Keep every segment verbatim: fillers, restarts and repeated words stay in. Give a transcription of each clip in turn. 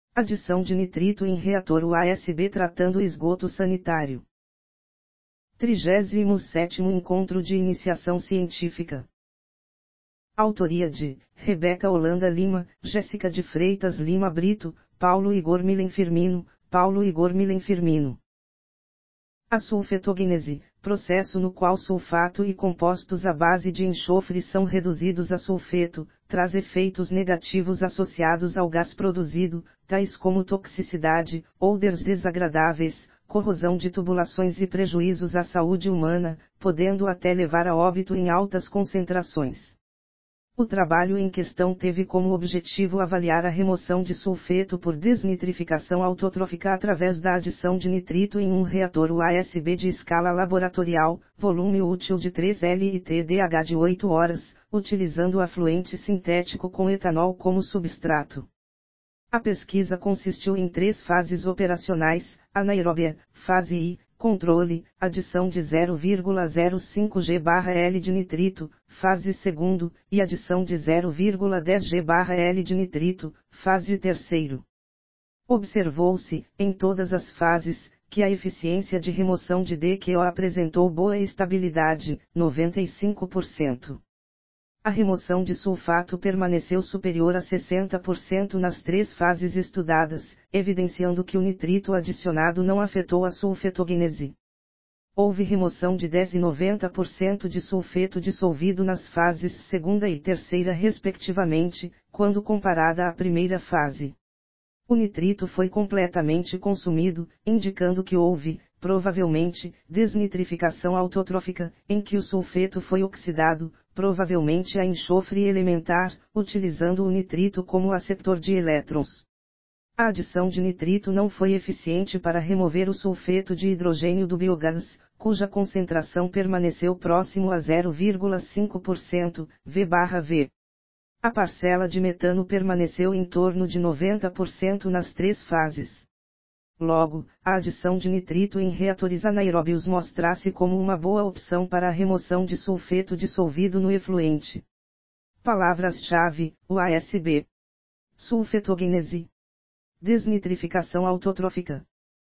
Adição de nitrito em reator U A S B tratando esgoto sanitário. trigésimo sétimo Encontro de Iniciação Científica. Autoria de Rebeca Holanda Lima, Jéssica de Freitas Lima Brito, Paulo Igor Milen Firmino, Paulo Igor Milen Firmino. A sulfetogênese, processo no qual sulfato e compostos à base de enxofre são reduzidos a sulfeto, traz efeitos negativos associados ao gás produzido, tais como toxicidade, odores desagradáveis, corrosão de tubulações e prejuízos à saúde humana, podendo até levar a óbito em altas concentrações. O trabalho em questão teve como objetivo avaliar a remoção de sulfeto por desnitrificação autotrófica através da adição de nitrito em um reator U A S B de escala laboratorial, volume útil de três litros D H de oito horas, utilizando afluente sintético com etanol como substrato. A pesquisa consistiu em três fases operacionais: anaeróbia, fase I, controle, adição de zero vírgula zero cinco grãos de nitrito, fase segundo, e adição de zero vírgula dez grãos de nitrito, fase terceiro. Observou-se, em todas as fases, que a eficiência de remoção de D Q O apresentou boa estabilidade, noventa e cinco por cento. A remoção de sulfato permaneceu superior a sessenta por cento nas três fases estudadas, evidenciando que o nitrito adicionado não afetou a sulfetogênese. Houve remoção de dez e noventa por cento de sulfeto dissolvido nas fases segunda e terceira respectivamente, quando comparada à primeira fase. O nitrito foi completamente consumido, indicando que houve, provavelmente, desnitrificação autotrófica, em que o sulfeto foi oxidado, provavelmente a enxofre elementar, utilizando o nitrito como aceptor de elétrons. A adição de nitrito não foi eficiente para remover o sulfeto de hidrogênio do biogás, cuja concentração permaneceu próximo a zero vírgula cinco por cento, V/V. A parcela de metano permaneceu em torno de noventa por cento nas três fases. Logo, a adição de nitrito em reatores anaeróbios mostra-se como uma boa opção para a remoção de sulfeto dissolvido no efluente. Palavras-chave: U A S B, sulfetogênese, desnitrificação autotrófica,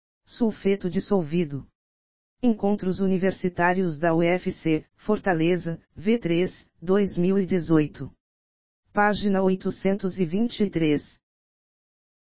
sulfeto dissolvido. Encontros Universitários da U F C, Fortaleza, V três, dois mil e dezoito. Página oitocentos e vinte e três.